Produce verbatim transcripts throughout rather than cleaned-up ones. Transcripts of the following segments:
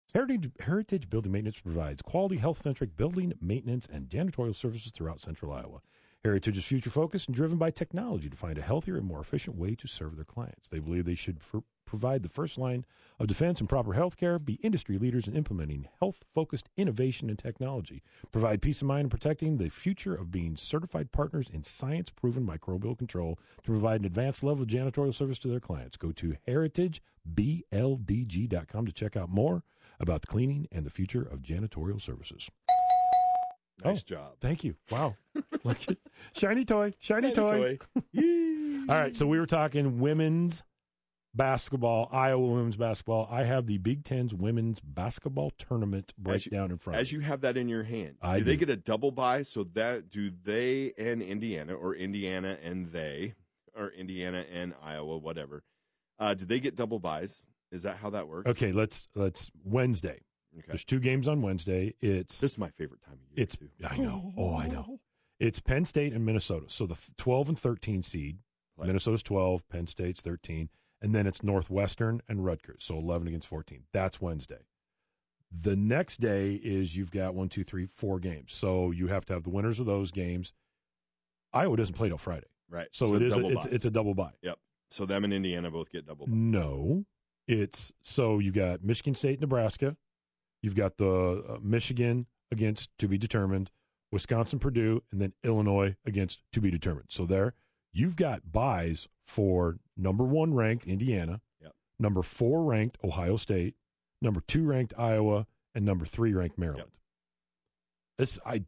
Heritage, Heritage Building Maintenance provides quality, health-centric building maintenance and janitorial services throughout central Iowa. Heritage is future-focused and driven by technology to find a healthier and more efficient way to serve their clients. They believe they should f- provide the first line of defense and proper health care, be industry leaders in implementing health-focused innovation and technology, provide peace of mind in protecting the future of being certified partners in science-proven microbial control to provide an advanced level of janitorial service to their clients. Go to heritage b l d g dot com to check out more about the cleaning and the future of janitorial services. Nice oh, job. Thank you. Wow. Look at shiny toy, shiny, Shiny toy. toy. All right, so we were talking women's basketball, Iowa women's basketball. I have the Big Ten's women's basketball tournament breakdown in front As of me. you have that in your hand, I do they do. get a double bye? So that do they and Indiana, or Indiana and they, or Indiana and Iowa, whatever? Uh, do they get double buys? Is that how that works? Okay, let's let's Wednesday. Okay. There's two games on Wednesday. It's This is my favorite time of year. it's too. I know. Oh, I know. It's Penn State and Minnesota. So the twelve and thirteen seed. Play. Minnesota's twelve, Penn State's thirteen, and then it's Northwestern and Rutgers. So eleven against fourteen. That's Wednesday. The next day is you've got one, two, three, four games. So you have to have the winners of those games. Iowa doesn't play till Friday. Right. So, So it is a, double it's, bye. it's a double bye. Yep. So them and Indiana both get double buys. No, it's so you got Michigan State, Nebraska. You've got the uh, Michigan against to be determined, Wisconsin, Purdue, and then Illinois against to be determined. So there, you've got buys for number one ranked Indiana, Yep. number four ranked Ohio State, number two ranked Iowa, and number three ranked Maryland. Yep. This I,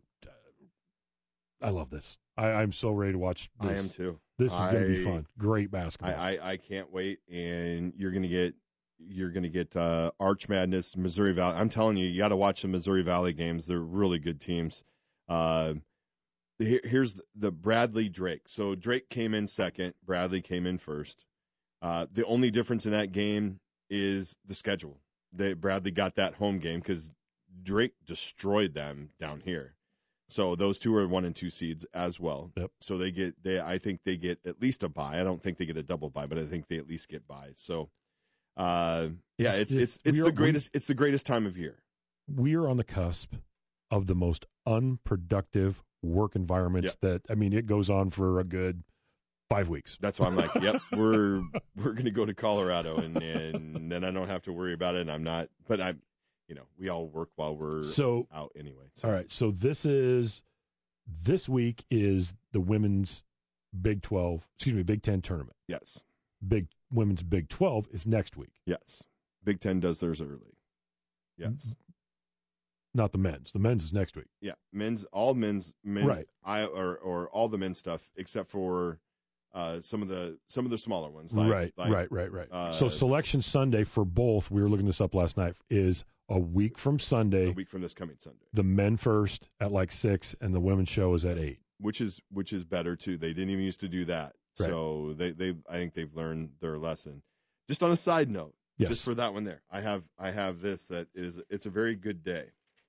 I love this. I, I'm so ready to watch this. I am too. This is going to be I- fun. Great basketball. I, I, I can't wait, and you're gonna get you're gonna get uh, Arch Madness, Missouri Valley. I'm telling you, you got to watch the Missouri Valley games. They're really good teams. Uh, here, here's the Bradley Drake. So Drake came in second. Bradley came in first. Uh, the only difference in that game is the schedule. They Bradley got that home game because Drake destroyed them down here. So those two are one and two seeds as well. Yep. So they get they I think they get at least a bye. I don't think they get a double bye, but I think they at least get buys. So uh, yeah, it's It's- it's it's we the are- greatest it's the greatest time of year. we are on the cusp of the most unproductive work environments that I mean it goes on for a good five weeks. That's why I'm like, yep, we're we're gonna go to Colorado and and then I don't have to worry about it. And I'm not, but I, you know, we all work while we're So out anyway. So. all right, so this is this week is the women's Big twelve, excuse me, Big ten tournament. Yes, Big women's Big twelve is next week. yes. Big Ten does theirs early. Yes. Not the men's. The men's is next week. Yeah, men's all men's men, Right. I or or all the men's stuff except for uh, some of the some of the smaller ones. Like, right, like, right, right, right. uh, so Selection Sunday for both, we were looking this up last night, is a week from Sunday. A week from this coming Sunday, The men first at like six, and the women's show is at eight. which is which is better too. They didn't even used to do that, Right. so they they I think they've learned their lesson. Just on a side note, Yes. just for that one there, I have I have this that is it's a very good day.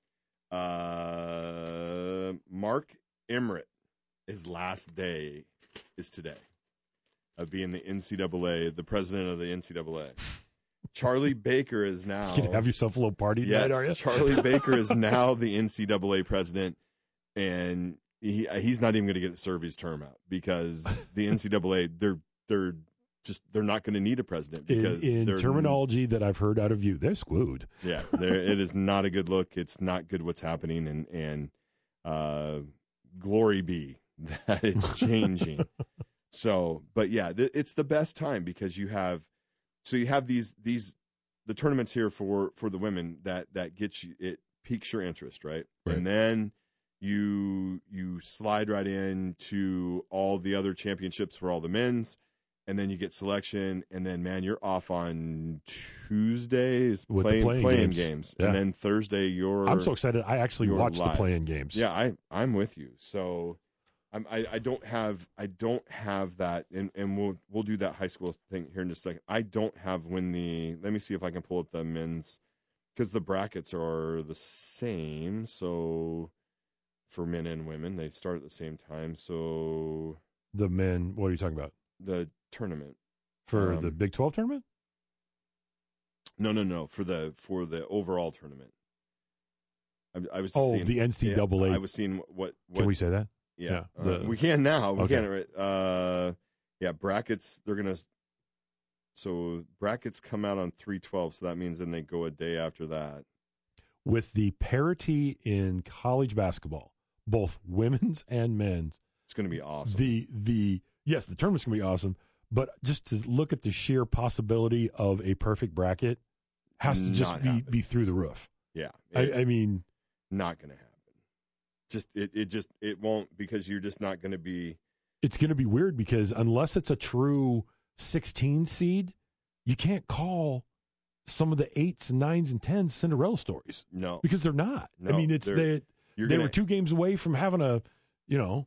Uh, Mark Emmert, his last day is today of being the N C double A, the president of the N C double A. Charlie Baker is now. You can have yourself a little party Yes, tonight, are you? Charlie Baker is now the N C double A president, and he he's not even going to get to serve his term out because the N C double A they're they're just they're not going to need a president in, because in they're- terminology that I've heard out of you, they're screwed. Yeah, they're, it is not a good look. It's not good what's happening, and and uh, glory be that it's changing. So, but yeah, th- it's the best time because you have so you have these these the tournaments here for for the women that that gets you it piques your interest, right? Right. And then you you slide right into all the other championships for all the men's. And then you get selection, and then man, you're off on Tuesdays With the playing playing playing games. games, Yeah. and then Thursday you're. I'm so excited. I actually you're watched the live. playing games. Yeah, I I'm with you. So, I'm I, I don't have I don't have that, and, and we'll we'll do that high school thing here in just a second. I don't have when the let me see if I can pull up the men's because the brackets are the same. So, for men and women, they start at the same time. So The men, what are you talking about? the tournament. For Um, the Big twelve tournament? No, no, no. For the for the overall tournament. I, I was Oh, seeing, the N C double A. Yeah, I was seeing what, what. Can we say that? Yeah, Yeah, uh, the- we can now. We Okay. can. Right? Uh, yeah, brackets. They're gonna. So brackets come out on three twelve. So that means then they go a day after that. With the parity in college basketball, both women's and men's, It's going to be awesome. the the yes, the tournament's gonna be awesome. But just to look at the sheer possibility of a perfect bracket has to just Not be, happen. be through the roof. yeah, I, it- I mean, not going to happen. Just it, it just it won't, because you're just not going to be. it's going to be weird because unless it's a true sixteen seed, you can't call some of the eights and nines and tens Cinderella stories No, because they're not. I No, mean, it's they're- they you're they gonna, were two games away from having a you know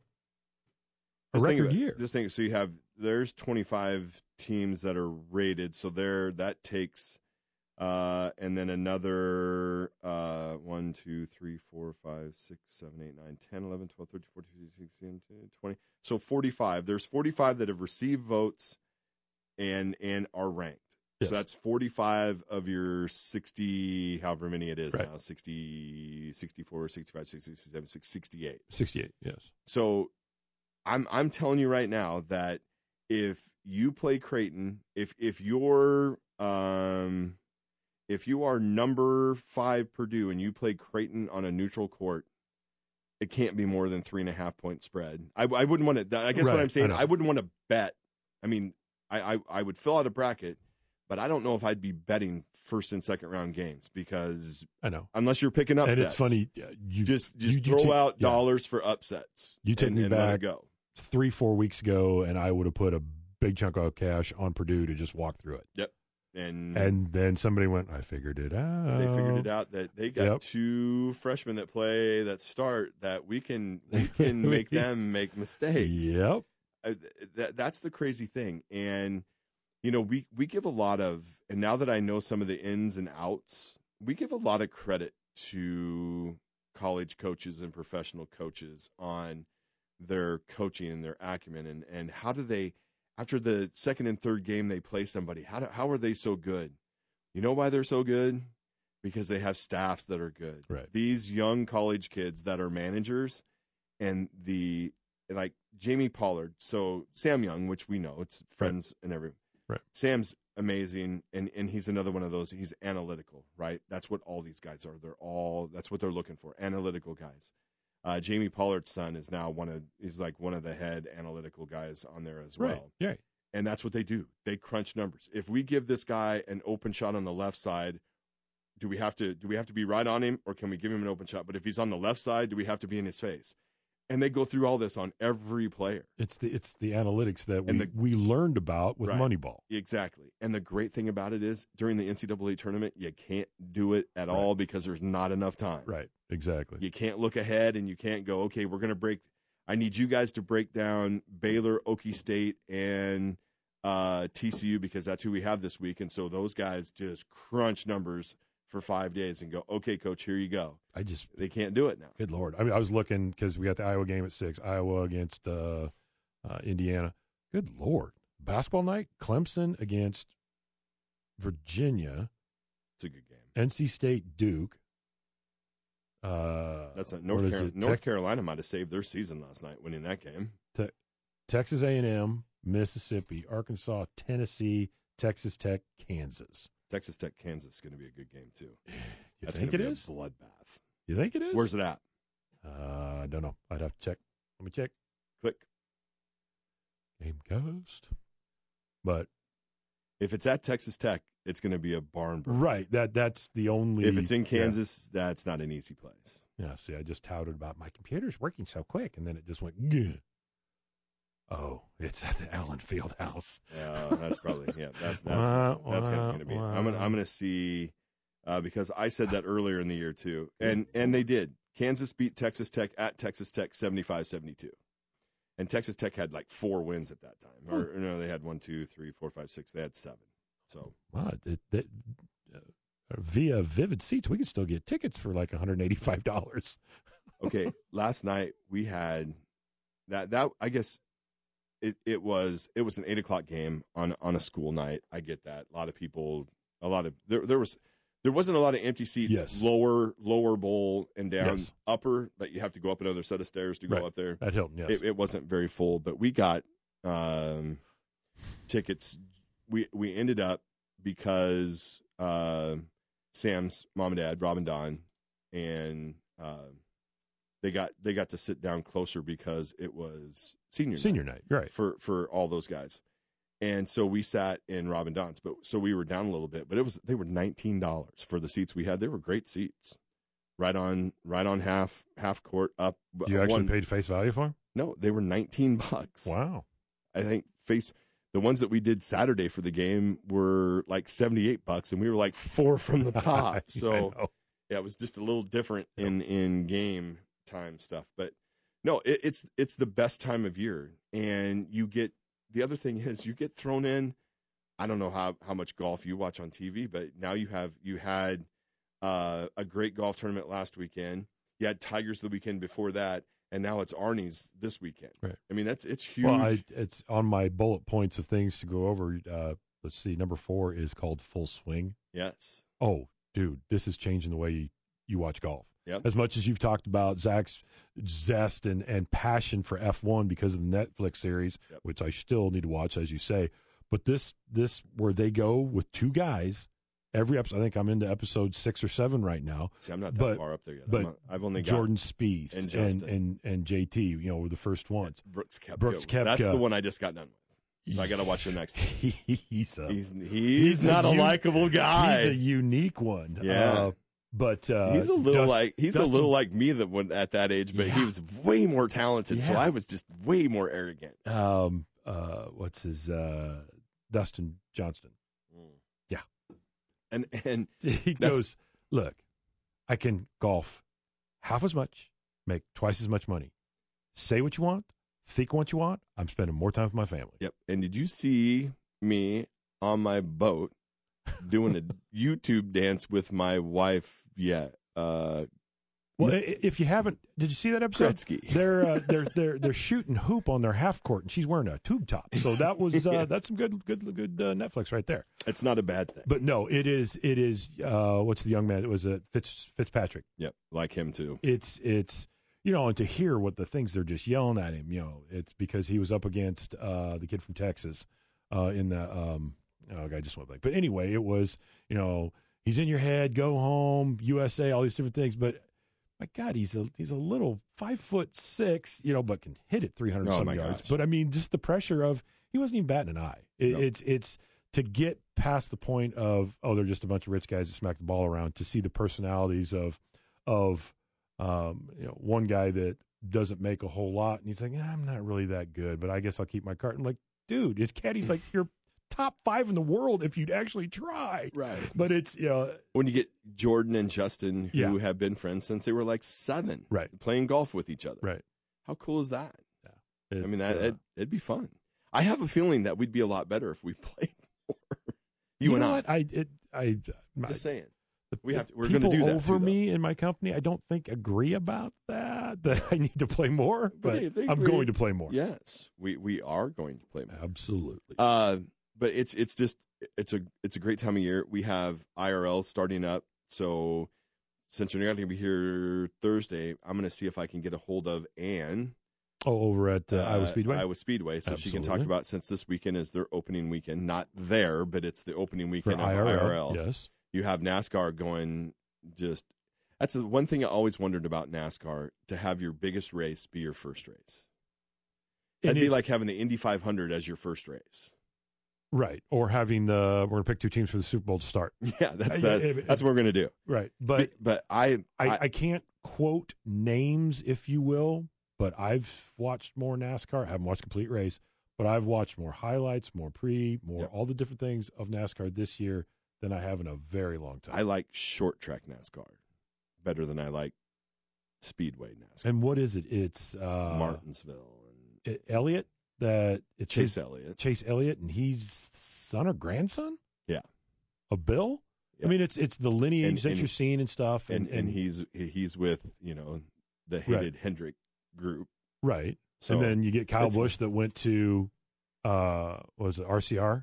a just think record about- year. Just think. So you have there's twenty-five teams that are rated. So there that takes. Uh, and then another uh, one, two, three, four, five, six, seven, eight, nine, ten, eleven, twelve, thirteen, fourteen, fifteen, sixteen, twenty. So forty-five. There's forty-five that have received votes and and are ranked. Yes. So that's forty-five of your sixty, however many it is Right. now, sixty, sixty-four, sixty-five, sixty, sixty-seven, sixty-eight. sixty-eight, yes. So I'm I'm telling you right now that if you play Creighton, if if you're um if you are number five Purdue and you play Creighton on a neutral court, it can't be more than three and a half point spread. I, I wouldn't want to. I guess Right, what I'm saying, I know. I, wouldn't want to bet. I mean, I, I I would fill out a bracket, but I don't know if I'd be betting first and second round games because I know. unless you're picking upsets, And it's funny. uh, You Just just you, you throw take- out yeah. dollars for upsets. You take and, me and let back it go. three, four weeks ago, and I would have put a big chunk of cash on Purdue to just walk through it. And And then somebody went, I figured it out. they figured it out that they got Yep. two freshmen that play that start that we can we can make them make mistakes. Yep. Uh, that that's the crazy thing. And you know, we we give a lot of, and now that I know some of the ins and outs, we give a lot of credit to college coaches and professional coaches on their coaching and their acumen, and and how do they, after the second and third game they play somebody, how do, how are they so good? You know why they're so good? Because they have staffs that are good. Right. These young college kids that are managers, and the like Jamie Pollard, so Sam Young, which we know, it's friends and everything. Right. Sam's amazing, and and he's another one of those. He's analytical, right? That's what all these guys are. They're all that's what they're looking for, analytical guys. Uh, Jamie Pollard's son is now one of he's like one of the head analytical guys on there as well. Right. Yeah. And that's what they do. They crunch numbers. If we give this guy an open shot on the left side, do we have to do we have to be right on him, or can we give him an open shot? But if he's on the left side, do we have to be in his face? And they go through all this on every player. It's the it's the analytics that we, And the- we learned about with Right. Moneyball. Exactly. And the great thing about it is during the N C double A tournament, you can't do it at Right. all because there's not enough time. Right. Exactly. You can't look ahead and you can't go, okay, we're going to break. I need you guys to break down Baylor, Okie State, and uh, T C U because that's who we have this week. And so those guys just crunch numbers for five days and go, okay, coach, here you go. I just They can't do it now. good Lord. I mean, I was looking because we got the Iowa game at six. Iowa against uh, uh, Indiana. Good Lord. Basketball night. Clemson against Virginia. It's a good game. N C State, Duke. Uh, That's not what North, is Carolina, it? North Tex- Carolina might have saved their season last night winning that game. Texas A and M, Mississippi, Arkansas, Tennessee, Texas Tech, Kansas. Texas Tech, Kansas is going to be a good game too. You That's think going it to be is? a bloodbath. You think it is? Where's it at? Uh, I don't know. I'd have to check. Let me check. Click. Game Ghost. But If it's at Texas Tech, it's going to be a barn burner. right, that that's the only. If it's in yeah. Kansas, that's not an easy place. Yeah, see, I just touted about my computer's working so quick, and then it just went. Gah. Oh, it's at the Allen Field House. Yeah, that's probably yeah. That's that's Wah, that's wah, going to be. I'm gonna wah. I'm gonna see uh, because I said that earlier in the year too, and and they did. Kansas beat Texas Tech at Texas Tech seventy-five seventy-two, and Texas Tech had like four wins at that time, or Hmm. no, they had one, two, three, four, five, six. They had seven. So Wow, it, it, uh, via Vivid Seats, we could still get tickets for like one hundred eighty-five dollars. okay, last night we had that that I guess it, it was it was an eight o'clock game on on a school night. I get that. A lot of people a lot of there. There was there wasn't a lot of empty seats. Yes. Lower lower bowl and down. Yes. Upper that you have to go up another set of stairs to go Right. up there. At Hilton, yes. It, it wasn't very full, but we got um, tickets. We we ended up because uh, Sam's mom and dad, Rob and Don, and uh, they got they got to sit down closer because it was senior Senior night night, right. for for all those guys. And so we sat in Rob and Don's, but so we were down a little bit, but it was they were nineteen dollars for the seats we had. They were great seats, right on right on half half court up. You actually one, paid face value for them? No, they were nineteen bucks. Wow. I think face the ones that we did Saturday for the game were like seventy eight bucks, and we were like four from the top. So yeah, it was just a little different in in game time stuff, but no, it, it's it's the best time of year, and you get. The other thing is you get thrown in. I don't know how, how much golf you watch on T V, but now you have you had uh, a great golf tournament last weekend. You had Tigers the weekend before that, and now it's Arnie's this weekend. Right. I mean, that's it's huge. Well, I, it's on my bullet points of things to go over. Uh, let's see, number four is called Full Swing. Yes. Oh, dude, this is changing the way you, you watch golf. Yep. As much as you've talked about Zach's zest and, and passion for F one because of the Netflix series, Yep. which I still need to watch, as you say. But this, this where they go with two guys, every episode, I think I'm into episode six or seven right now. See, I'm not that but, far up there yet. But I'm a, I've only got Jordan Spieth and and, Justin. and, and J T, you know, were the first ones. Brooks Koepka. Brooks Koepka. That's the one I just got done with. So I got to watch the next one. he's, a, He's, he's, he's not a, a u- likable guy. He's a unique one. Yeah. Uh, But uh, he's a little Dust- like he's Dustin, a little like me that when at that age, but Yeah. he was way more talented. So Yeah. I was just way more arrogant. Um, uh, what's his uh, Dustin Johnston? Yeah, And and he That's- goes, look, I can golf half as much, make twice as much money. Say what you want, think what you want. I'm spending more time with my family. yep. And did you see me on my boat doing a YouTube dance with my wife? Yeah. Uh, Well, Miss i- if you haven't, did you see that episode? Gretzky. They're uh, they're they're they're shooting hoop on their half court, and she's wearing a tube top. So that was uh, that's some good good good uh, Netflix right there. It's not a bad thing. But no, it is it is. Uh, what's the young man? It was uh, Fitz Fitzpatrick. Yep. Like him too. It's it's you know, and to hear what the things they're just yelling at him, you know, it's because he was up against uh, the kid from Texas uh, in the um, oh, I just went blank. But anyway, it was you know he's in your head, go home, U S A, all these different things, but. My God, he's a he's a little five foot six, you know, but can hit it three hundred Oh, some my yards. gosh. But I mean, just the pressure of he wasn't even batting an eye. It, No. It's it's to get past the point of oh, they're just a bunch of rich guys that smack the ball around. To see the personalities of of um, you know one guy that doesn't make a whole lot, and he's like, yeah, I'm not really that good, but I guess I'll keep my cart. I'm like, dude, his caddy's like you're top five in the world if you'd actually try. Right. But it's you know When you get Jordan and Justin, who Yeah. have been friends since they were like seven, Right. playing golf with each other. right. How cool is that? I It's, mean, that, uh, it'd, it'd be fun. I have a feeling that we'd be a lot better if we played more. You, and know I. what? I it, I Just saying. The, We have the to- we're gonna people do that, over too, though. me in my company. I don't think agree about that. That I need to play more, but They- they I'm agree. going to play more. Yes, we, we are going to play more. Absolutely. Uh, but it's it's just it's a it's a great time of year. We have I R L starting up, so since you're not going to be here Thursday, I'm going to see if I can get a hold of Ann. oh, over at uh, Iowa Speedway. Iowa Speedway, so she can talk Absolutely. about since this weekend is their opening weekend, not there, but it's the opening weekend for of I R L. I R L. Yes. You have NASCAR going. Just that's the one thing I always wondered about NASCAR, to have your biggest race be your first race. And That'd be it's- like having the Indy five hundred as your first race. right, or having the we're going to pick two teams for the Super Bowl to start. Yeah, that's Uh, that. yeah, it- that's what we're gonna do. Right, but But I, I, I, I can't quote names, if you will, but I've watched more NASCAR. I haven't watched complete race, but I've watched more highlights, more pre, more Yep. all the different things of NASCAR this year than I have in a very long time. I like short track NASCAR better than I like speedway NASCAR. And what is it? It's uh, Martinsville and it- Elliott. That it's Chase his- Elliott. Chase Elliott, and he's son or grandson. Yeah. Of Bill. Yeah. I mean, it's it's the lineage And- that and- you're seeing and stuff, and and and he's he's with you know the hated Hendrick group. right. So and then you get Kyle it's- Busch that went to uh, what was it R C R?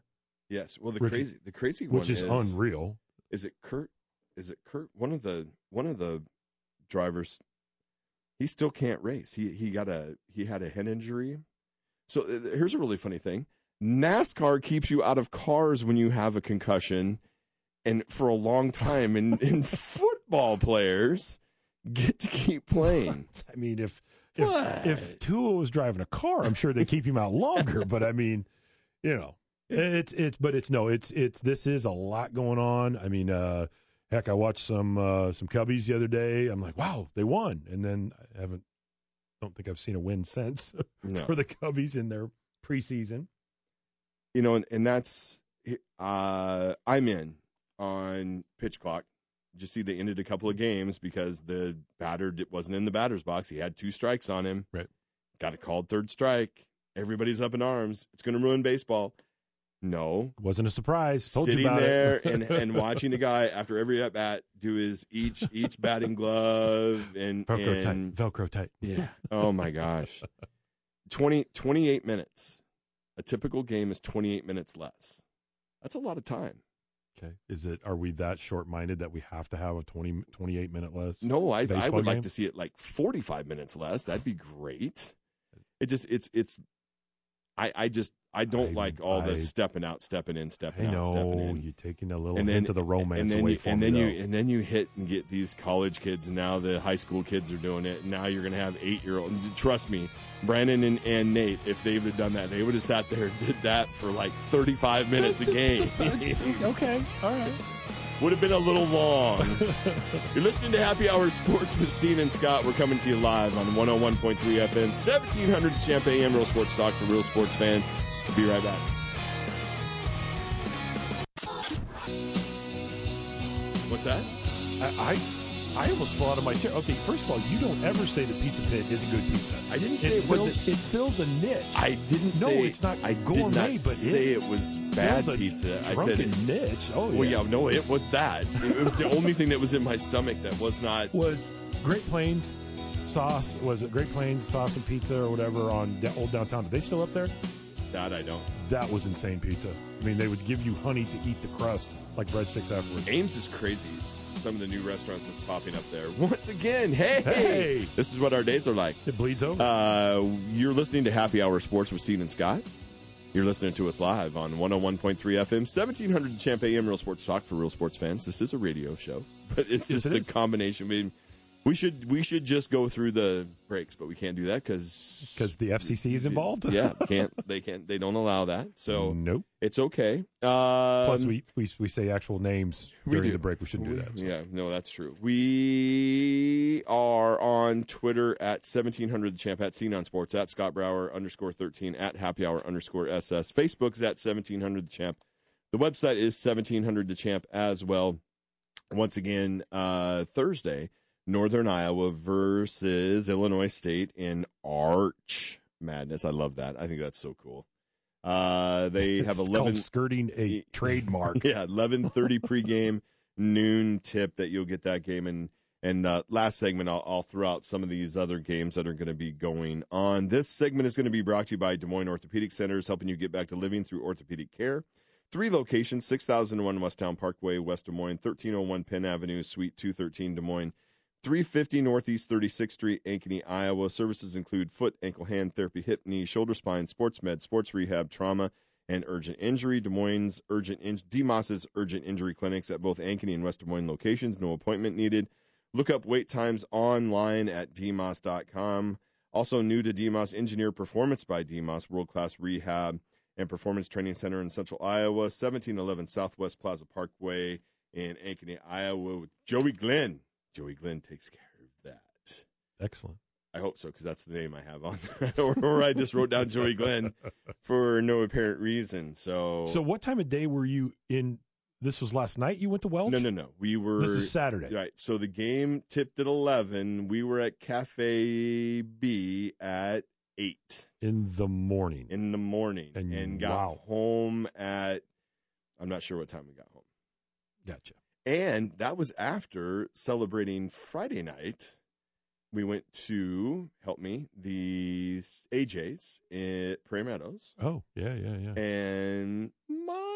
Yes. Well, the Which- crazy, the crazy one which is, is unreal. Is it Kurt? Is it Kurt? One of the one of the drivers. He still can't race. He he got a he had a head injury. So uh, here's a really funny thing. NASCAR keeps you out of cars when you have a concussion, and for a long time, and, and football players get to keep playing. I mean, if if What? if Tua was driving a car, I'm sure they keep him out longer. But I mean, you know, it's it's but it's no, it's it's this is a lot going on. I mean, uh, heck, I watched some uh, some Cubbies the other day. I'm like, wow, they won, and then I haven't. Don't think I've seen a win since No. for the Cubbies in their preseason. You know, and, and that's uh, I'm in on pitch clock. Just see they ended a couple of games because the batter di- wasn't in the batter's box. He had two strikes on him. Right. Got a called third strike. Everybody's up in arms. It's going to ruin baseball. No. Wasn't a surprise. Told Sitting you about there it. and, and watching a guy after every at bat do his each each batting glove and Velcro and tight. Velcro tight. yeah. Oh my gosh. twenty, twenty-eight minutes. A typical game is twenty-eight minutes less. That's a lot of time. Okay. Is it? Are we that short-minded that we have to have a twenty, twenty-eight minute less? No, I I baseball would game? like to see it like forty-five minutes less. That'd be great. It just it's it's I I just I don't I- like all I- the stepping out, stepping in, I stepping know out, stepping in. you're taking a little And then hint of the romance and then away you, from and me, then though. you and then you hit and get these college kids, and now the high school kids are doing it. And now you're going to have eight year old. Trust me, Brandon and, and Nate, if they would have done that, they would have sat there and did that for like thirty-five minutes a game. Okay, all right. Would have been a little long. You're listening to Happy Hour Sports with Steve and Scott. We're coming to you live on one oh one point three F M, seventeen hundred Champ A M, Real Sports Talk for real sports fans. Be right back. What's that? I, I I almost fall out of my chair. Okay, first of all, you don't ever say the Pizza Pit is a good pizza. I didn't say it, fills, wasn't. It fills a niche. I didn't No, say it's not I gourmet, did not but say it it, was bad fills a pizza. I drunken said it. niche. Oh Well, yeah. yeah, no, it was that. It was the only thing that was in my stomach that was not. Was Great Plains sauce? Was it Great Plains sauce and pizza or whatever on da- Old Downtown? Are they still up there? That I don't. That was insane pizza. I mean, they would give you honey to eat the crust like breadsticks afterwards. Ames is crazy. Some of the new restaurants that's popping up there. Once again, hey, Hey! this is what our days are like. It bleeds over. Uh, you're listening to Happy Hour Sports with Steve and Scott. You're listening to us live on one oh one point three F M, seventeen hundred Champ A M, Real Sports Talk for real sports fans. This is a radio show, but it's Yes, just it a is. combination. I mean, we should we should just go through the breaks, but we can't do that because Because the F C C is involved? yeah, can't they can't they don't allow that. So Nope. it's okay. Um, Plus, we, we we say actual names we during do. the break. We shouldn't do that. so. Yeah, no, that's true. We are on Twitter at seventeen hundred the champ, at Scene on Sports, at Scott Brower underscore thirteen, at Happy Hour underscore S S. Facebook's at seventeen hundred the champ. The website is seventeen hundred the champ as well. Once again, uh, Thursday, Northern Iowa versus Illinois State in Arch Madness. I love that. I think that's so cool. Uh, they have It's eleven called skirting a trademark. yeah, eleven thirty pregame, noon tip that you'll get that game. And and uh, last segment, I'll, I'll throw out some of these other games that are going to be going on. This segment is going to be brought to you by Des Moines Orthopedic Centers, helping you get back to living through orthopedic care. Three locations, six thousand one Westtown Parkway, West Des Moines, thirteen oh one Penn Avenue, Suite two thirteen, Des Moines, three fifty Northeast thirty-sixth Street, Ankeny, Iowa. Services include foot, ankle, hand therapy, hip, knee, shoulder, spine, sports med, sports rehab, trauma, and urgent injury. Des Moines urgent in- DeMoss's urgent injury clinics at both Ankeny and West Des Moines locations. No appointment needed. Look up wait times online at D M O S dot com. Also new to D M O S, Engineer Performance by D M O S, world-class rehab and performance training center in Central Iowa, seventeen eleven Southwest Plaza Parkway in Ankeny, Iowa, with Joey Glenn. Joey Glenn takes care of that. Excellent. I hope so, because that's the name I have on or, or I just wrote down Joey Glenn for no apparent reason. So, So, what time of day were you in? This was last night. You went to Welch? no, no, no. We were This is Saturday. right. So the game tipped at eleven. We were at Cafe B at eight In the morning. in the morning, And and, got wow. home at I'm not sure what time we got home. Gotcha. And that was after celebrating Friday night. We went to, help me, the A J's at Prairie Meadows. Oh, yeah, yeah, yeah. And my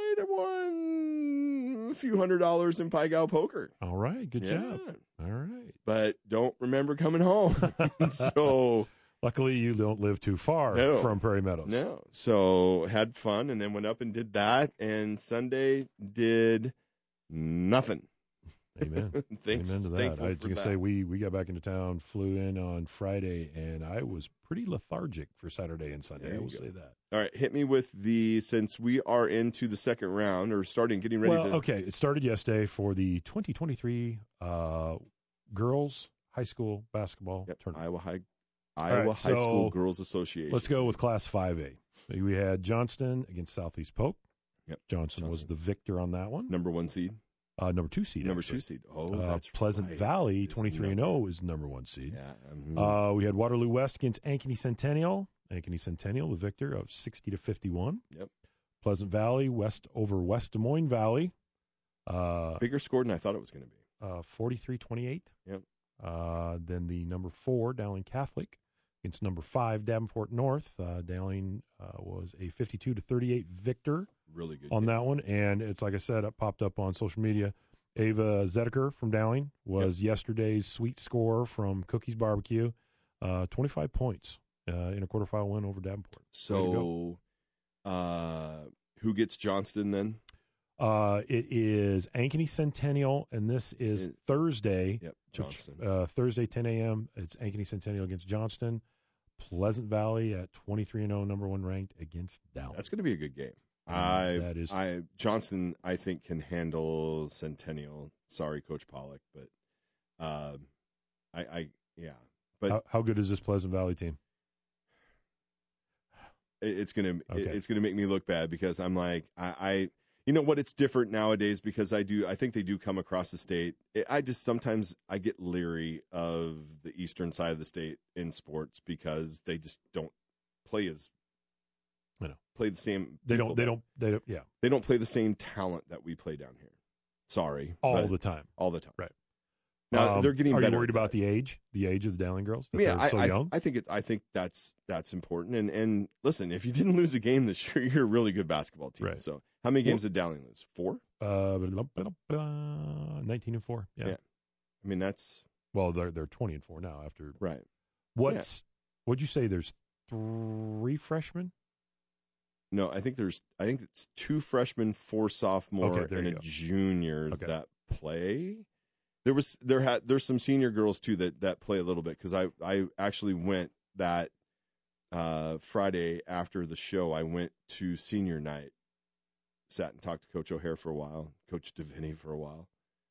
right, I won a few hundred dollars in Pai Gow poker. All right, good Yeah. job. All right. But don't remember coming home. So luckily, you don't live too far No. from Prairie Meadows. no, so had fun, and then went up and did that. And Sunday did nothing. Amen. Thanks, Amen to that. thankful I was for going to that. say, we, we got back into town, flew in on Friday, and I was pretty lethargic for Saturday and Sunday. There I you will go. say that. All right, hit me with the, since we are into the second round or starting, getting ready Well, to. okay, it started yesterday for the twenty twenty-three uh, girls high school basketball Yep, tournament. Iowa High, right, Iowa High School so Girls Association. Let's go with Class five A. We had Johnston against Southeast Polk. Yep, Johnson, was Johnson. the victor on that one. Number one seed. Uh, number two seed. Number actually. two seed. Oh, Uh, that's Pleasant right. Valley, It's twenty-three and number- oh, is number one seed. Yeah. mhm. Uh, we had Waterloo West against Ankeny Centennial. Ankeny Centennial, the victor of sixty to fifty-one. Yep. Pleasant Valley, West over West Des Moines Valley. Uh, Bigger score than I thought it was going to be. uh, forty-three twenty-eight. Yep. Uh, then the number four, Dowling Catholic, against number five, Davenport North. Uh, Dowling uh, was a fifty-two to thirty-eight victor Really good. on game. that one. And it's like I said, it popped up on social media. Ava Zedeker from Dowling was yesterday's sweet score from Cookies Barbecue. Uh, twenty-five points uh, in a quarterfinal win over Davenport. So, uh, who gets Johnston then? Uh, it is Ankeny Centennial, and this is It- Thursday. Yep, which, Johnston. uh, Thursday, ten a.m. It's Ankeny Centennial against Johnston. Pleasant Valley at twenty-three and oh, number one ranked against Dowling. That's going to be a good game. Mm, I, that is- I Johnston, I think, can handle Centennial. Sorry, Coach Pollock, but um, I, I, yeah, but how, how good is this Pleasant Valley team? it- it's gonna, it- Okay. it's gonna make me look bad because I'm like, I, I, you know what? It's different nowadays because I do, I think they do come across the state. It, I just sometimes I get leery of the eastern side of the state in sports because they just don't play as. I know. Play the same. They people don't. They that- don't. They don't. Yeah, They don't play the same talent that we play down here. Sorry, all but the time. all the time. Right. Now Um, they're getting Are better. you worried at about that. the age? The age of the Dowling girls? That Yeah, they're I, so I, young. I think it. I think that's that's important. And and listen, if you didn't lose a game this year, you're a really good basketball team. Right. So how many games did Dowling lose? Four. Uh, blah, blah, blah, blah, nineteen and four. Yeah. Yeah. I mean that's Well, they're they're twenty and four now. After right. what's what'd you say? There's three freshmen. No, I think there's. I think it's two freshmen, four sophomore, Okay, there and you a go. junior Okay. that play. There was there had there's some senior girls too that that play a little bit because I I actually went that uh, Friday after the show. I went to senior night, sat and talked to Coach O'Hare for a while, Coach Deviney for a while,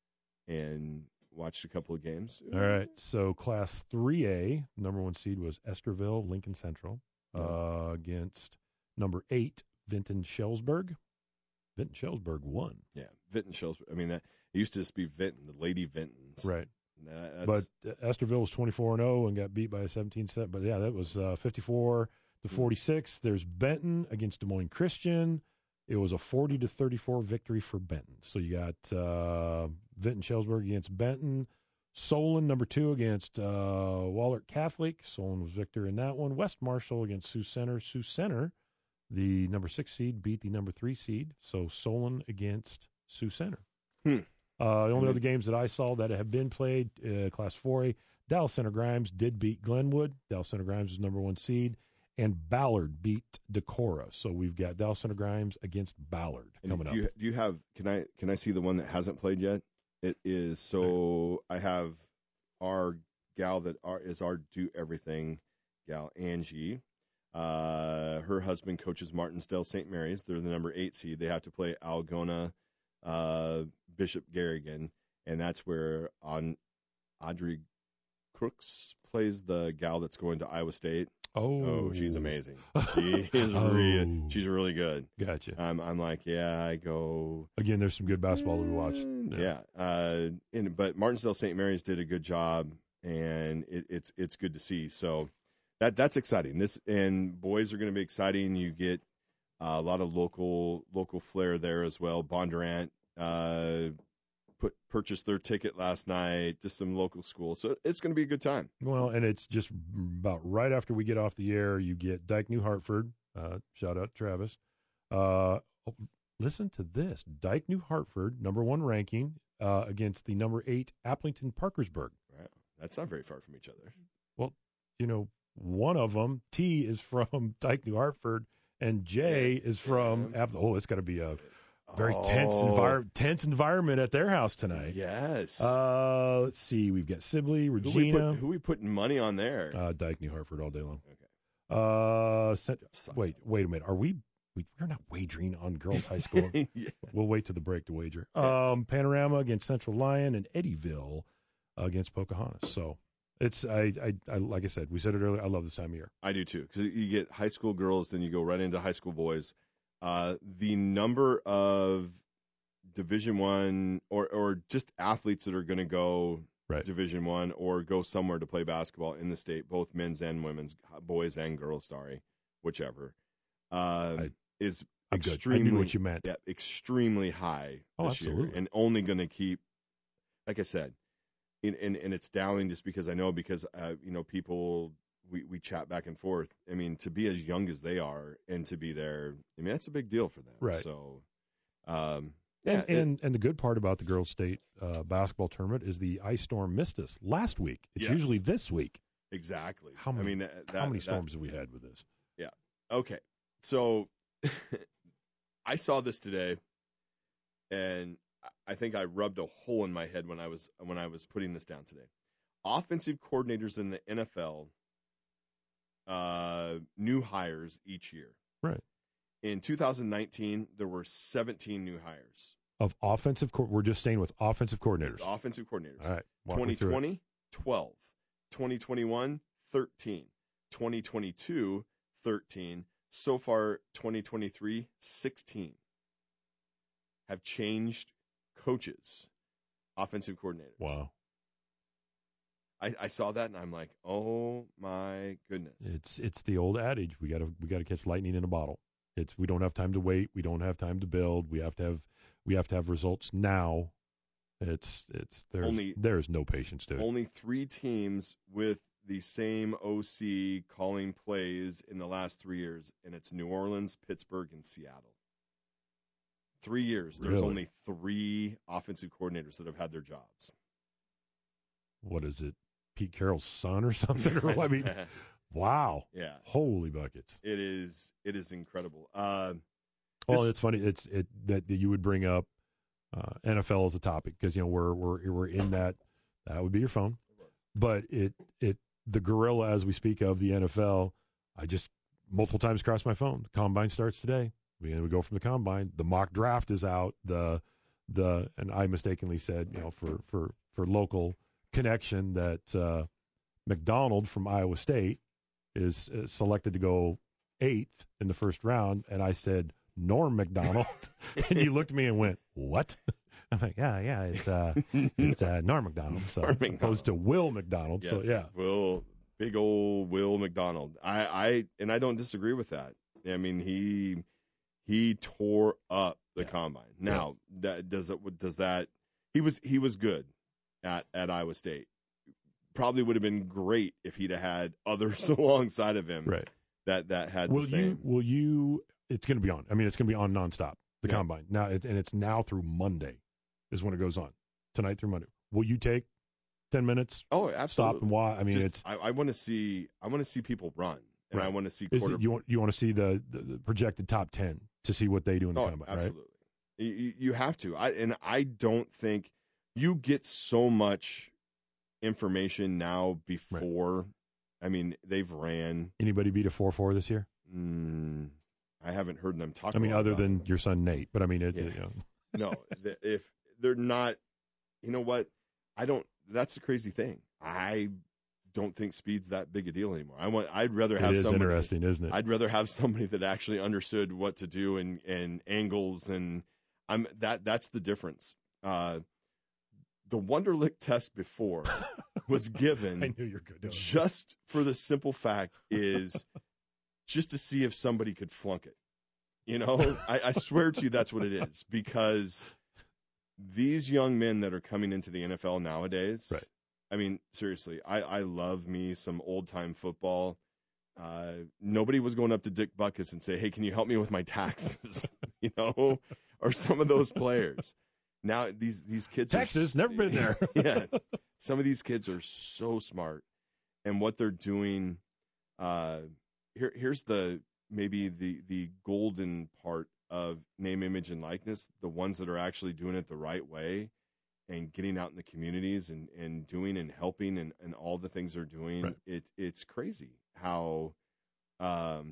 and watched a couple of games. All right. So Class three A, number one seed was Esterville Lincoln Central uh, against number eight Vinton Shellsburg. Vinton Shellsburg won. Yeah, Vinton shows. I mean, that it used to just be Vinton, the Lady Vintons. Right. That- But that's- uh, Esterville was twenty-four and oh and got beat by a seventeen set. But yeah, that was uh, fifty-four to forty-six. There's Benton against Des Moines Christian. It was a forty to thirty-four victory for Benton. So you got uh, Vinton Shellsburg against Benton. Solon, number two, against uh, Wahlert Catholic. Solon was victor in that one. West Marshall against Sioux Center. Sioux Center, the number six seed, beat the number three seed. So Solon against Sioux Center. Hmm. Uh, the only Mhm. other games that I saw that have been played, uh, Class four A, Dallas Center Grimes did beat Glenwood. Dallas Center Grimes is number one seed. And Ballard beat Decorah. So we've got Dallas Center Grimes against Ballard And coming do up. you, do you have? Can I can I see the one that hasn't played yet? It is so I have our gal that are, is our do everything gal Angie. Uh, her husband coaches Martinsdale Saint Mary's. They're the number eight seed. They have to play Algona, uh, Bishop Garrigan, and that's where on Audrey Crooks plays the gal that's going to Iowa State. Oh, Oh, she's amazing. She is Oh. really she's really good. Gotcha. I'm I'm like, yeah, I go. Again, there's some good basketball to be watched. Mm, Yeah. Uh, and but Martinsdale Saint Mary's did a good job, and it, it's it's good to see. So that that's exciting. This and boys are going to be exciting. You get uh, a lot of local local flair there as well. Bondurant uh, put purchased their ticket last night. Just some local schools, so it's going to be a good time. Well, and it's just about right after we get off the air, you get Dyke New Hartford. Uh, shout out Travis. Uh, listen to this. Dyke New Hartford, number one ranking, uh, against the number eight Applington Parkersburg. Right. That's not very far from each other. Well, you know, one of them, T, is from Dyke New Hartford, and J yeah. is from yeah. App- Oh, it's got to be a very oh. tense, envir- tense environment at their house tonight. Yes. Uh, let's see. We've got Sibley, who Regina. we, put, who we putting money on there? Uh, Dyke New Hartford all day long. Okay. Uh, cent- wait, wait a minute. Are we, we, we're not wagering on girls' high school. yeah. We'll wait to the break to wager. Yes. Um, Panorama against Central Lyon and Eddyville against Pocahontas. So it's, I, I, I, like I said, we said it earlier, I love this time of year. I do too. Because you get high school girls, then you go right into high school boys. Uh, the number of Division One or, or just athletes that are going to go right. Division One or go somewhere to play basketball in the state, both men's and women's, boys and girls, sorry, whichever, uh, I, is I'm extremely, good. I knew what you meant. Yeah, extremely high oh, this absolutely. year, and only going to keep, like I said, in, and and it's downing just because I know because uh, you know people we we chat back and forth. I mean, to be as young as they are and to be there, I mean that's a big deal for them. Right. So, um, And, yeah, and and the good part about the girls' state uh, basketball tournament is the ice storm missed us last week. It's Yes. usually this week. exactly. How many? I mean, that, how many that- storms have we had with this? Yeah. Okay. So I saw this today, and I think I rubbed a hole in my head when I was when I was putting this down today. Offensive coordinators in the N F L, uh, new hires each year. Right. In two thousand nineteen, there were seventeen new hires. Of offensive, co- we're just staying with offensive coordinators. Just offensive coordinators. All right. walk me twenty through it. twenty, twelve. twenty twenty-one, thirteen. twenty twenty-two, thirteen. So far, twenty twenty-three, sixteen have changed coaches, offensive coordinators. Wow. I, I saw that and I'm like, oh my goodness. It's it's the old adage. We gotta we gotta catch lightning in a bottle. It's we don't have time to wait. We don't have time to build. We have to have we have to have results now. It's it's there's Only- there's no patience to it. Only three teams with the same O C calling plays in the last three years, and it's New Orleans, Pittsburgh, and Seattle. Three years. There's Really? only three offensive coordinators that have had their jobs. What is it? Pete Carroll's son or something? Or what? I mean, wow. Yeah. Holy buckets. It is it is incredible. Uh, Well, this- it's funny. It's it that, that you would bring up uh, N F L as a topic because you know we're we're we're in that. That would be your phone, but it it the gorilla as we speak of the N F L. I just multiple times crossed my phone. The combine starts today. We we go from the combine. The mock draft is out. The the and I mistakenly said you know for for for local connection that uh, McDonald from Iowa State is uh, selected to go eighth in the first round, and I said Norm McDonald, and you looked at me and went, "What?" I'm like, "Yeah, yeah, it's uh, it's uh, Norm McDonald, so Norm McDonald. opposed to Will McDonald." yes, So yeah, Will, big old Will McDonald. I, I and I don't disagree with that. I mean, he he tore up the Yeah. combine. Now, that does it does that he was he was good at, at Iowa State. Probably would have been great if he'd have had others alongside of him right. that, that had Will the same. you? Will you? It's going to be on. I mean, it's going to be on nonstop. The Yeah. combine now, it, and it's now through Monday is when it goes on. Tonight through Monday. Will you take ten minutes? Oh, absolutely. Stop and watch. I mean, Just, it's I, I want to see I want to see people run, and Right. I want to see is quarter. it, you want you want to see the, the, the projected top ten to see what they do in the oh, combine, absolutely. You, you have to. I and I don't think you get so much information now before. I mean, they've ran. right? Anybody beat a four four this year? Mm, I haven't heard them talk. I mean, a lot other about than it. your son Nate, but I mean, it, Yeah. you know, no, the, if they're not, you know what? I don't. That's the crazy thing. I don't think speed's that big a deal anymore. I want. I'd rather it have is somebody. interesting, isn't it? I'd rather have somebody that actually understood what to do and, and angles and I'm that that's the difference. Uh, the Wonderlic test before was given I knew you're good. At it. just for the simple fact is just to see if somebody could flunk it. You know, I, I swear to you that's what it is because these young men that are coming into the N F L nowadays, Right. I mean, seriously, I, I love me some old time football. Uh, nobody was going up to Dick Butkus and say, "Hey, can you help me with my taxes?" you know, are some of those players. Now these these kids Texas, are, never been there. Yeah, some of these kids are so smart, and what they're doing. Uh, here here's the maybe the the golden part of name, image, and likeness. The ones that are actually doing it the right way, and getting out in the communities and, and doing and helping and, and all the things they're doing. Right. It it's crazy how. Um,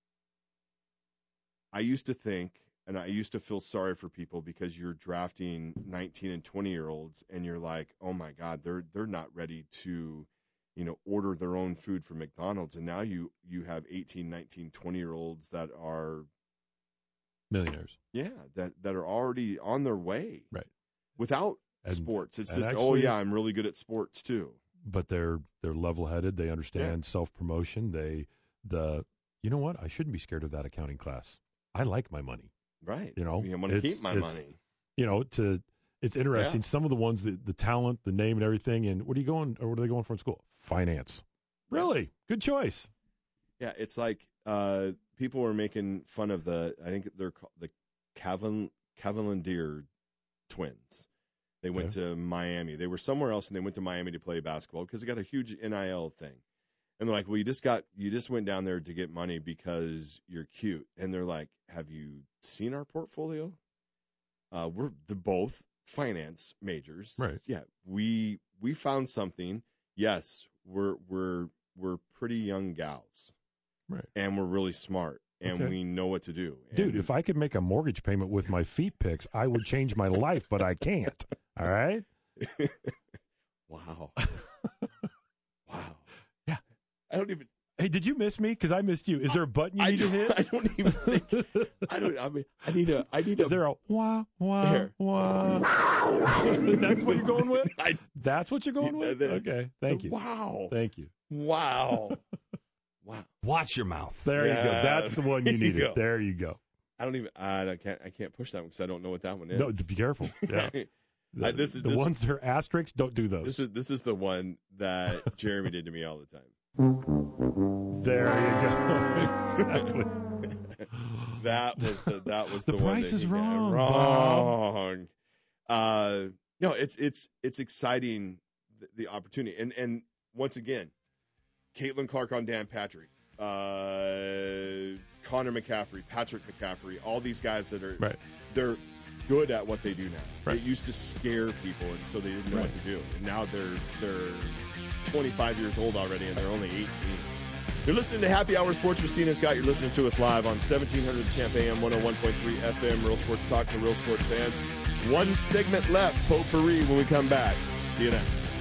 I used to think. And I used to feel sorry for people because you're drafting nineteen and twenty year olds and you're like, oh my God, they're they're not ready to, you know, order their own food from McDonald's. And now you you have eighteen, nineteen, twenty year olds that are millionaires. Yeah, that, that are already on their way. Right. Without and, sports. It's and just, actually, oh yeah, I'm really good at sports too. But they're they're level headed, they understand yeah. self promotion. They the you know what? I shouldn't be scared of that accounting class. I like my money. Right. You know, I want to keep my money. You know, to it's interesting. Yeah. Some of the ones that the talent, the name, and everything. And what are you going? Or what are they going for in school? Finance. Really good choice. Yeah, it's like uh, people were making fun of the. I think they're called the Cavan Cavalier twins. They went okay. to Miami. They were somewhere else, and they went to Miami to play basketball because they got a huge N I L thing. And they're like, well, you just got, you just went down there to get money because you're cute. And they're like, have you seen our portfolio? Uh, we're the both finance majors. Right. Yeah. We, we found something. Yes. We're, we're, we're pretty young gals. Right. And we're really smart and okay. we know what to do. And Dude, if I could make a mortgage payment with my feet picks, I would change my life, but I can't. All right. Wow. I don't even. Hey, did you miss me? Because I missed you. Is there a button you I need to hit? I don't even think. I don't. I mean, I need a. I need a. Is there a wah wah Here. wah? That's what you're going with. I, That's what you're going with. there. Okay, thank you. Wow. Thank you. Wow. Wow. Watch your mouth. There Yeah. you go. That's the one you There you needed. go. There you go. I don't even. I, I can't. I can't push that one because I don't know what that one is. No, be careful. Yeah. The, I- this is- the this- ones that are asterisks. Don't do those. This is this is the one that Jeremy did to me all the time. There you go. Exactly. That was the that was the, The one price that is he got wrong, wrong. Uh, no, it's it's it's exciting the, the opportunity, and and once again, Caitlin Clark on Dan Patrick, uh, Connor McCaffrey, Patrick McCaffrey, all these guys that are Right. they're good at what they do now. Right. It used to scare people, and so they didn't know Right. what to do. And now they're they're twenty-five years old already, and they're only eighteen. You're listening to Happy Hour Sports with Steve and Scott. You're listening to us live on seventeen hundred Champ A M, one oh one point three F M, Real Sports Talk for Real Sports fans. One segment left, potpourri when we come back. See you then.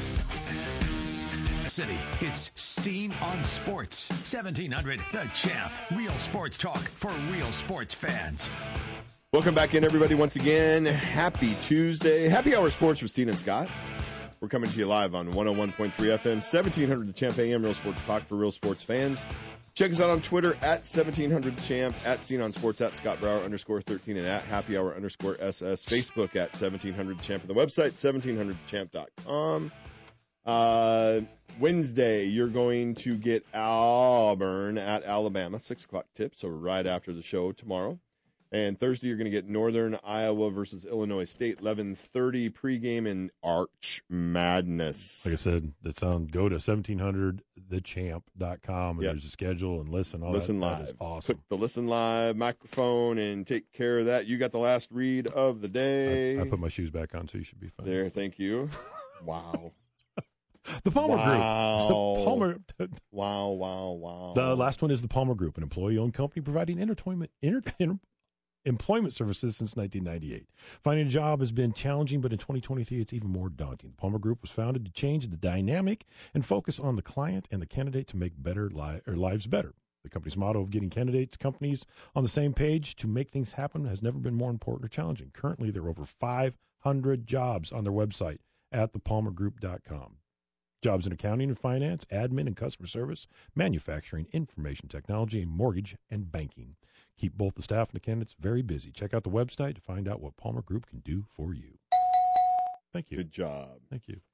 City, it's Steen on Sports. seventeen hundred The Champ. Real sports talk for real sports fans. Welcome back in, everybody, once again. Happy Tuesday. Happy Hour Sports with Steve and Scott. We're coming to you live on one oh one point three F M, seventeen hundred The Champ A M, Real Sports Talk for real sports fans. Check us out on Twitter at seventeen hundred Champ, at Steen on Sports, at Scott Brower underscore thirteen, and at Happy Hour underscore S S. Facebook at seventeen hundred Champ, and the website seventeen hundred champ dot com. Uh, Wednesday, you're going to get Auburn at Alabama, six o'clock tip, so right after the show tomorrow. And Thursday, you're going to get Northern Iowa versus Illinois State, eleven thirty pregame in Arch Madness. Like I said, that sound go to seventeen hundred the champ dot com and Yep. there's a schedule and listen. All Listen that, live. That is awesome. Click the Listen Live microphone and take care of that. You got the last read of the day. I, I put my shoes back on, so you should be fine. There, thank you. Wow. The Palmer Wow. Group. The Palmer. Wow, wow, wow. The last one is the Palmer Group, an employee-owned company providing entertainment, inter, inter, employment services since nineteen ninety-eight. Finding a job has been challenging, but in twenty twenty-three, it's even more daunting. The Palmer Group was founded to change the dynamic and focus on the client and the candidate to make better li- or lives better. The company's motto of getting candidates, companies on the same page to make things happen has never been more important or challenging. Currently, there are over five hundred jobs on their website at the palmer group dot com. Jobs in accounting and finance, admin and customer service, manufacturing, information technology, and mortgage and banking. Keep both the staff and the candidates very busy. Check out the website to find out what Palmer Group can do for you. Thank you. Good job. Thank you.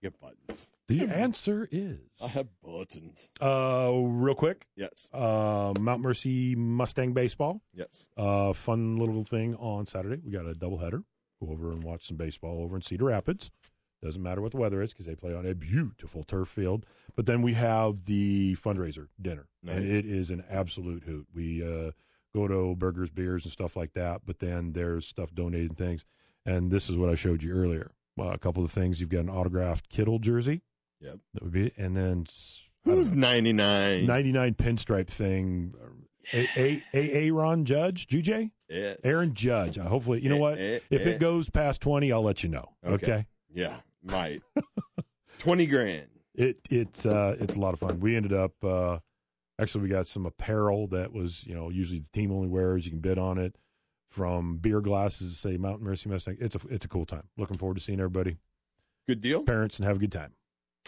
Get buttons. The answer is I have buttons. uh, real quick. Yes. Uh, Mount Mercy Mustang baseball. Yes. Uh, fun little thing on Saturday. We got a doubleheader. Go over and watch some baseball over in Cedar Rapids. Doesn't matter what the weather is because they play on a beautiful turf field. But then we have the fundraiser dinner, Nice. and it is an absolute hoot. We uh, go to burgers, beers, and stuff like that. But then there's stuff donated and things. And this is what I showed you earlier. Uh, a couple of things. You've got an autographed Kittle jersey. Yep. That would be, and then I don't Who's know, ninety-nine? ninety-nine pinstripe thing. A A A Aaron Judge, Juj, Yes. Aaron Judge. Uh, hopefully, you know Eh, what? eh, If eh. it goes past twenty, I'll let you know. Okay. Okay. Yeah, might. Twenty grand. It it's uh it's a lot of fun. We ended up uh actually we got some apparel that was, you know, usually the team only wears. You can bid on it. From beer glasses to say Mountain Mercy Mustang. It's a it's a cool time. Looking forward to seeing everybody, Good deal. parents, and have a good time.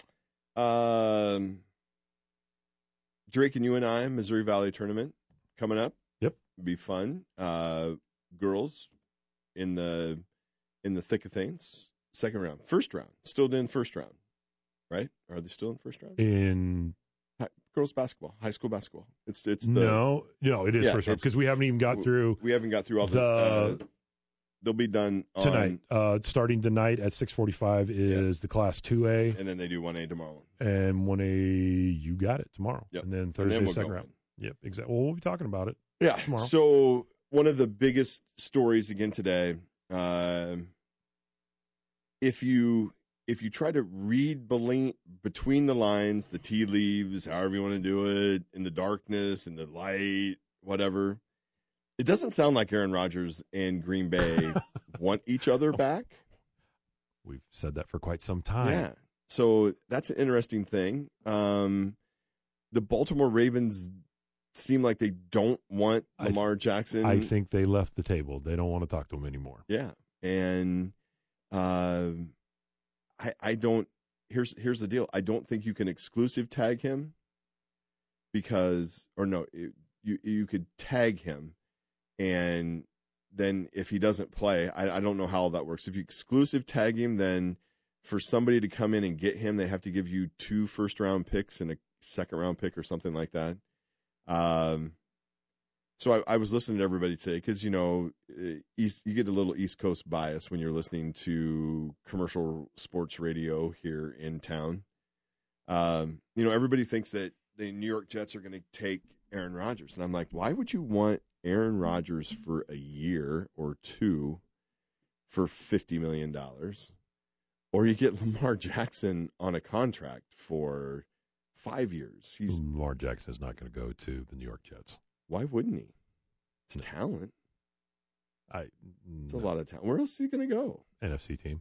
Um, Drake and you and I, Missouri Valley tournament coming up. Yep. Be fun. Uh, girls in the in the thick of things. Second round, first round, still in first round, right? Are they still in first round? In Hi, girls basketball, high school basketball. It's it's the no, no, it is Yeah, first round it's- because we haven't even got through we haven't got through all the. the- uh, they'll be done on, tonight. Uh, starting tonight at six forty-five is the Class two A, and then they do one A tomorrow. and one A you got it tomorrow, Yep. and then And Thursday then we'll second go round. in. Yep, exactly. Well, we'll be talking about it. Yeah. tomorrow. So one of the biggest stories again today, um, if you if you try to read bele- between the lines, the tea leaves, however you want to do it, in the darkness, in the light, whatever, it doesn't sound like Aaron Rodgers and Green Bay want each other back. We've said that for quite some time. Yeah. So that's an interesting thing. Um, the Baltimore Ravens seem like they don't want I- Lamar Jackson. I think they left the table. They don't want to talk to him anymore. Yeah, and um, I I don't. Here's here's the deal. I don't think you can exclusive tag him because, or no, it, you you could tag him, and then if he doesn't play, I I don't know how that works. If you exclusive tag him, then for somebody to come in and get him, they have to give you two first round picks and a second round pick or something like that. Um. So I, I was listening to everybody today because, you know, East, you get a little East Coast bias when you're listening to commercial sports radio here in town. Um, you know, everybody thinks that the New York Jets are going to take Aaron Rodgers. And I'm like, why would you want Aaron Rodgers for a year or two for fifty million dollars? Or you get Lamar Jackson on a contract for five years. He's Lamar Jackson is not going to go to the New York Jets. Why wouldn't he? It's talent. I. It's no. a lot of talent. Where else is he going to go? N F C team.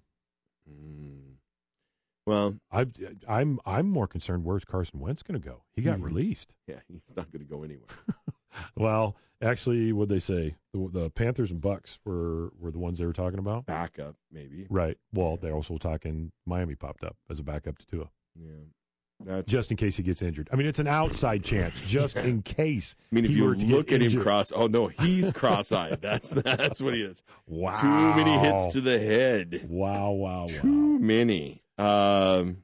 Mm. Well, I, I'm I'm more concerned. Where's Carson Wentz going to go? He got released. yeah, he's not going to go anywhere. Well, actually, what they say, the, the Panthers and Bucks were were the ones they were talking about. Backup, maybe. Right. Well, they're also talking. Miami popped up as a backup to Tua, Yeah. That's, just in case he gets injured. I mean, it's an outside chance, just in case. I mean, if he you were to look get at him injured. cross, oh no, he's cross-eyed. That's that's what he is. Wow. Too many hits to the head. Wow! Wow! Too Wow! many. Um.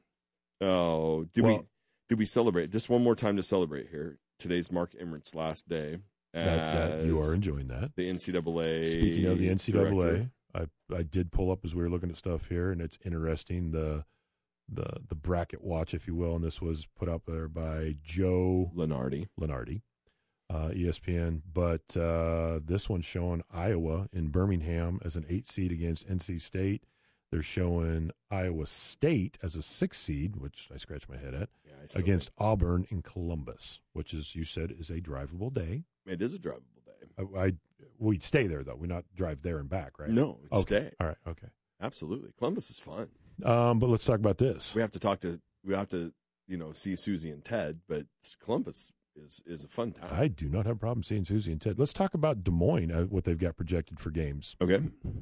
Oh, did we Well- did we celebrate? Just one more time to celebrate here. Today's Mark Emmert's last day. That, that you as are enjoying that. the N C double A. Speaking of the N C double director. A, I I did pull up as we were looking at stuff here, and it's interesting the the the bracket watch, if you will, and this was put up there by Joe Lenardi. Lenardi, uh, E S P N. But uh, this one's showing Iowa in Birmingham as an eight seed against N C State. They're showing Iowa State as a six seed, which I scratch my head at, Yeah, I still against Auburn in Columbus, which is you said is a drivable day. think it is a drivable day. I, I we'd stay there though. We not drive there and back, right? No, it's Okay. stay. All right. Okay. Absolutely. Columbus is fun. Um, but let's talk about this. We have to talk to we have to, you know, see Susie and Ted, but Columbus is is a fun time. I do not have a problem seeing Susie and Ted. Let's talk about Des Moines, uh, what they've got projected for games. Okay.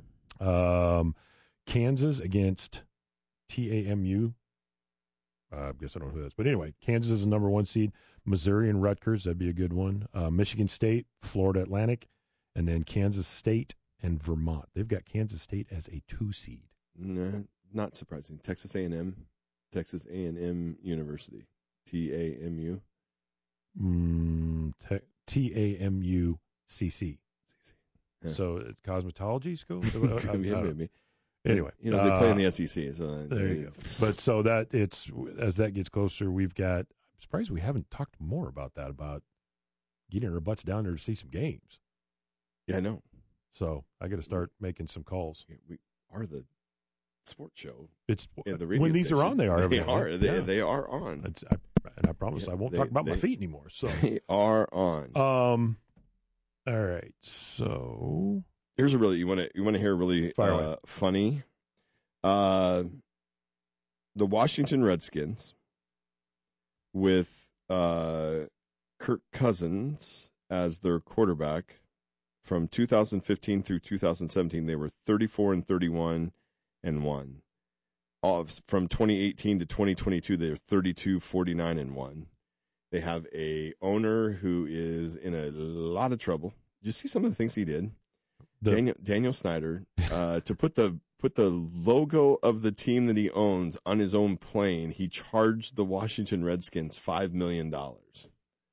Um, Kansas against T A M U. Uh, I guess I don't know who that is. But anyway, Kansas is the number one seed. Missouri and Rutgers, that'd be a good one. Uh, Michigan State, Florida Atlantic, and then Kansas State and Vermont. They've got Kansas State as a two seed. Nah, not surprising. Texas A and M. Texas A and M University. T A M U. Mm, T A M U C C. Yeah. So, uh, cosmetology school? I, I, yeah, I maybe. Anyway. You know, they play in the uh, S E C. So there you go. But so that it's, as that gets closer, we've got, I'm surprised we haven't talked more about that, about getting our butts down there to see some games. Yeah, I know. So I got to start making some calls. Yeah, we are the sports show. It's yeah, the when these station. are on, they are. They every are. night. They, yeah. they are on. It's, I, and I promise Yeah, I won't they- talk about they- my feet anymore. So They are on. Um, all right. So Here's a really you want to you want to hear a really Fire uh, away. funny. Uh, the Washington Redskins with uh, Kirk Cousins as their quarterback from two thousand fifteen through two thousand seventeen. They were thirty-four and thirty-one and one. All, from twenty eighteen to twenty twenty-two, they were thirty-two, forty-nine and one. They have a owner who is in a lot of trouble. Did you see some of the things he did? The- Daniel Daniel Snyder uh, to put the put the logo of the team that he owns on his own plane. He charged the Washington Redskins five million dollars.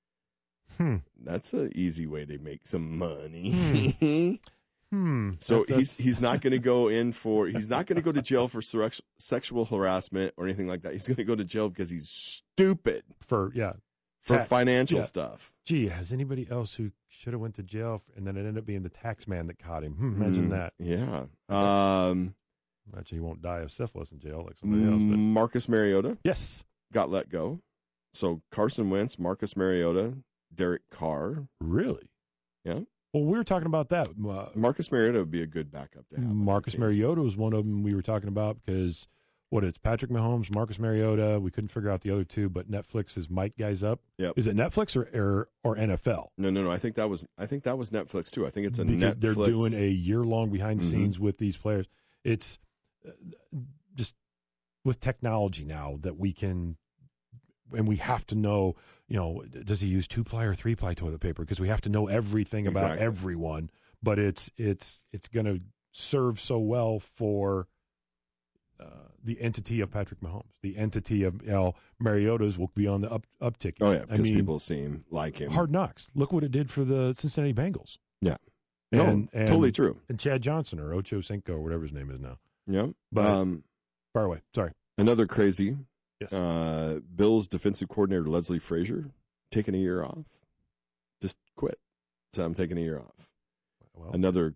Hmm. That's an easy way to make some money. Hmm. So That- he's that's- he's not going to go in for he's not going to go to jail for sex, sexual harassment or anything like that. He's going to go to jail because he's stupid for yeah. for Tax, financial yeah. stuff. Gee, has anybody else who should have went to jail and then it ended up being the tax man that caught him? Hmm, imagine Mm, that. Yeah. Um, Imagine he won't die of syphilis in jail like somebody else. But Marcus Mariota yes, got let go. So Carson Wentz, Marcus Mariota, Derek Carr. really. Yeah. Well, we were talking about that. Uh, Marcus Mariota would be a good backup to have. on Marcus your team. Mariota was one of them we were talking about because what it's Patrick Mahomes, Marcus Mariota. We couldn't figure out the other two, but Netflix is Mike guys up. Yep. Is it Netflix or or, or N F L? No, no, no. I think that was I think that was Netflix too. I think it's a Because Netflix. they're doing a year long behind the Mhm. scenes with these players. It's uh, just with technology now that we can, and we have to know. You know, does he use two ply or three ply toilet paper? Because we have to know everything about Exactly. everyone. But it's it's it's going to serve so well for uh, the entity of Patrick Mahomes, the entity of you know, Mariota's will be on the up uptick. Oh yeah, I because mean, people seem like him. Hard Knocks. Look what it did for the Cincinnati Bengals. Yeah. No, And, and, totally true. And Chad Johnson or Ocho Cinco or whatever his name is now. Yeah. But um, far away. Sorry. another crazy. Yes. Uh, Bills defensive coordinator Leslie Frazier taking a year off. Just quit. So I'm taking a year off. Well, Another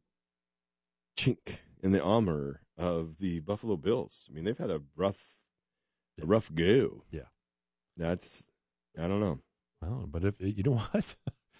chink in the armor of the Buffalo Bills. I mean, they've had a rough, a rough go. Yeah. That's, I don't know. well, but if you know what,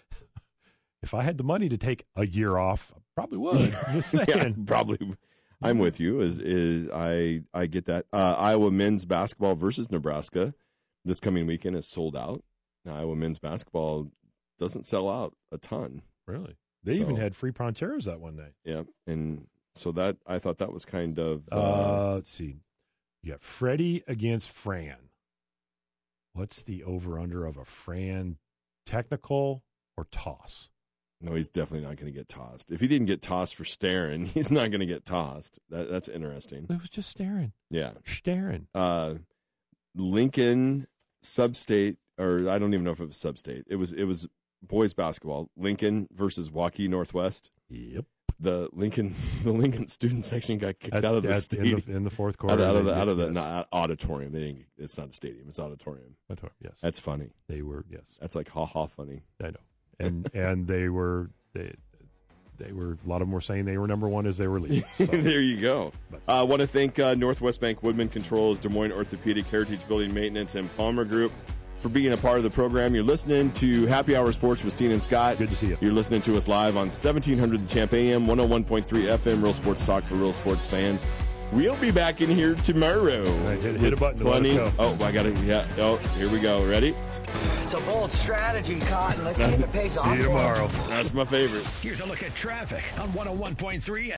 if I had the money to take a year off, I probably would. Just saying. Yeah, probably. I'm with you. Is is I I get that. Uh, Iowa men's basketball versus Nebraska this coming weekend is sold out. Now, Iowa men's basketball doesn't sell out a ton. Really? They So- even had free Pronteros that one night. Yeah, and so that I thought that was kind of uh, Uh, let's see. You got Freddie against Fran. What's the over-under of a Fran technical or toss? no, he's definitely not going to get tossed. If he didn't get tossed for staring, he's not going to get tossed. That that's interesting. It was just staring. Yeah. Staring. Uh, Lincoln Substate, or I don't even know if it was Substate. It was it was boys basketball. Lincoln versus Waukee Northwest. Yep. The Lincoln the Lincoln student section got kicked At- out of the at- stadium. in the, in the fourth Out quarter. of, out of they the out of the did- yes. not auditorium. They didn't. It's not a stadium. It's auditorium. Auditorium, yes. That's funny. They were, yes. That's like ha ha funny. I know. And and they were they they were a lot of them were saying they were number one as they were leaving. So. There you go. But- I uh, want to thank uh, Northwest Bank Woodman Controls, Des Moines Orthopedic, Heritage Building Maintenance, and Palmer Group for being a part of the program. You're listening to Happy Hour Sports with Steen and Scott. Good to see you. You're listening to us live on seventeen hundred The Champ A M, one oh one point three F M, Real Sports Talk for real sports fans. We'll be back in here tomorrow. right, hit- hit a button to let us Plenty. go. Oh, I got it. Yeah. Oh, here we go. Ready? It's a bold strategy, Cotton. Let's see if it pays off. See you tomorrow. That's my favorite. Here's a look at traffic on one oh one point three